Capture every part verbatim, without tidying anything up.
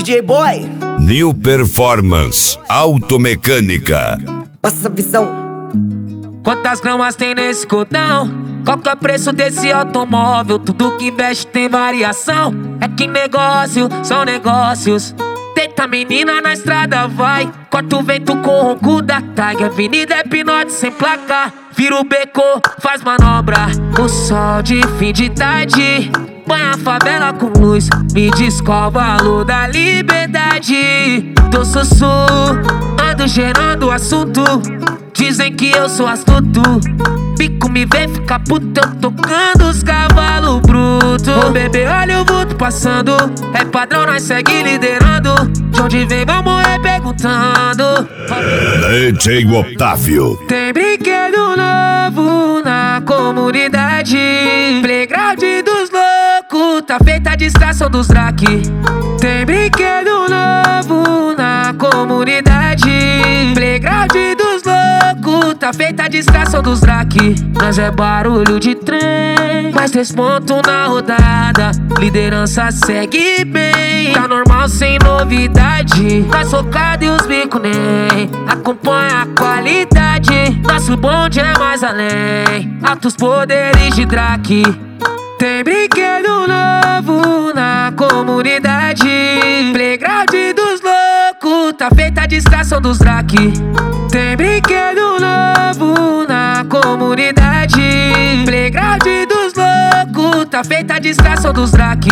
J Boy. New Performance Automecânica. Passa a visão. Quantas gramas tem nesse cordão? Qual que é o preço desse automóvel? Tudo que investe tem variação. É que negócio são negócios. Deita menina na estrada, vai. Corta o vento com o ronco da Tiger. Avenida é pinote sem placa. Vira o beco, faz manobra. O sol de fim de tarde banha a favela com luz. Me descobre a luz da liberdade. Tô sussu, ando gerando assunto. Dizem que eu sou astuto. Pico me vem ficar puto, eu tocando os cavalos brutos. Ô bebê, olha o vulto passando. É padrão, nós segue liderando. De onde vem, vamos morrer perguntando. D J Otávio. Tem brinquedo novo na comunidade. Playground dos loucos, tá feita a distração dos drac. Tem brinquedo novo na comunidade. Playground dos loucos, tá feita a distração dos drac. Nós é barulho de trem, mais três pontos na rodada. Liderança segue bem, tá normal sem novidade. Nós focado e os bico nem acompanha a qualidade. Nosso bonde é mais além, altos poderes de drac. Tem brinquedo novo na comunidade. Playground dos loucos, tá feita a distração dos drac. Tem brinquedo novo na comunidade. Playground dos loucos, tá feita a distração dos drac.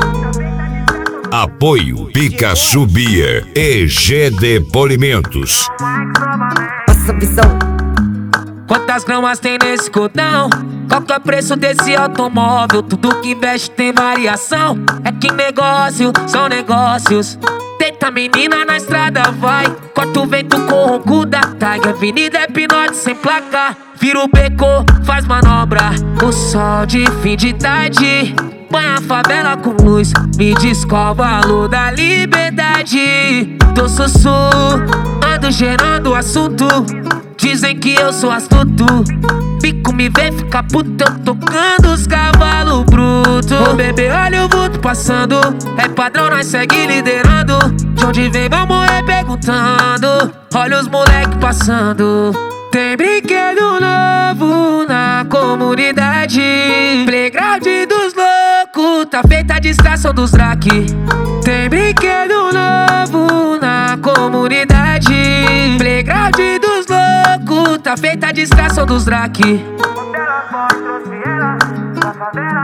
Apoio Pikachu Beer e G D Polimentos. Passa a visão. Quantas gramas tem nesse cordão? Qual que é o preço desse automóvel? Tudo que investe tem variação. É que negócio são negócios. Deita menina na estrada, vai. Corta o vento com o ronco da Tiger. Avenida é pinote sem placa. Vira o beco, faz manobra. O sol de fim de tarde banha a favela com luz. Me descobre a luz da liberdade. Tô sussu, ando gerando assunto. Dizem que eu sou astuto. Pico me vem ficar puto, eu tocando os cavalos brutos. Ô bebê, olha o vulto passando. É padrão, nós segue liderando. De onde vem, vamos morrer perguntando. Olha os moleque passando. Tem brinquedo novo na comunidade. Playground dos loucos, tá feita a distração dos drac. Tem brinquedo novo na comunidade. Playground dos loucos, tá feita a distração dos drac. Ela só trouxe ela pra favela.